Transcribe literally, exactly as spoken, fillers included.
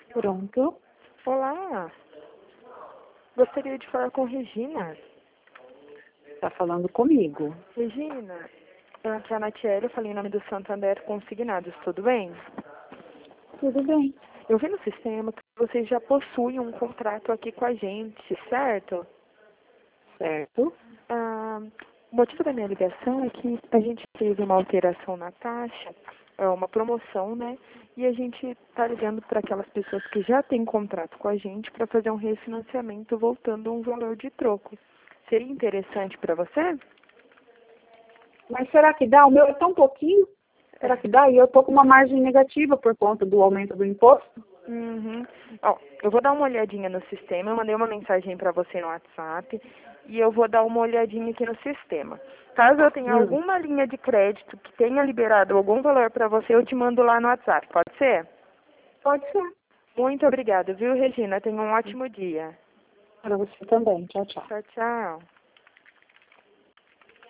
Pronto. Olá. Gostaria de falar com Regina. Tá falando comigo. Regina, aqui é a Natiele, eu falei em nome do Santander Consignados, tudo bem? Tudo bem. Eu vi no sistema que vocês já possuem um contrato aqui com a gente, certo? Certo. Ah, o motivo da minha ligação é que a gente fez uma alteração na taxa, é uma promoção, né? E a gente está ligando para aquelas pessoas que já têm contrato com a gente para fazer um refinanciamento voltando a um valor de troco. Seria interessante para você? Mas será que dá? O meu é tão pouquinho. Será que dá? E eu tô com uma margem negativa por conta do aumento do imposto. Uhum. Ó, eu vou dar uma olhadinha no sistema, eu mandei uma mensagem para você no WhatsApp e eu vou dar uma olhadinha aqui no sistema. Caso eu tenha Hum. alguma linha de crédito que tenha liberado algum valor para você, eu te mando lá no WhatsApp, pode ser? Pode ser. Muito obrigada, viu, Regina? Tenha um ótimo dia. Para você também. Tchau, tchau. Tchau, tchau.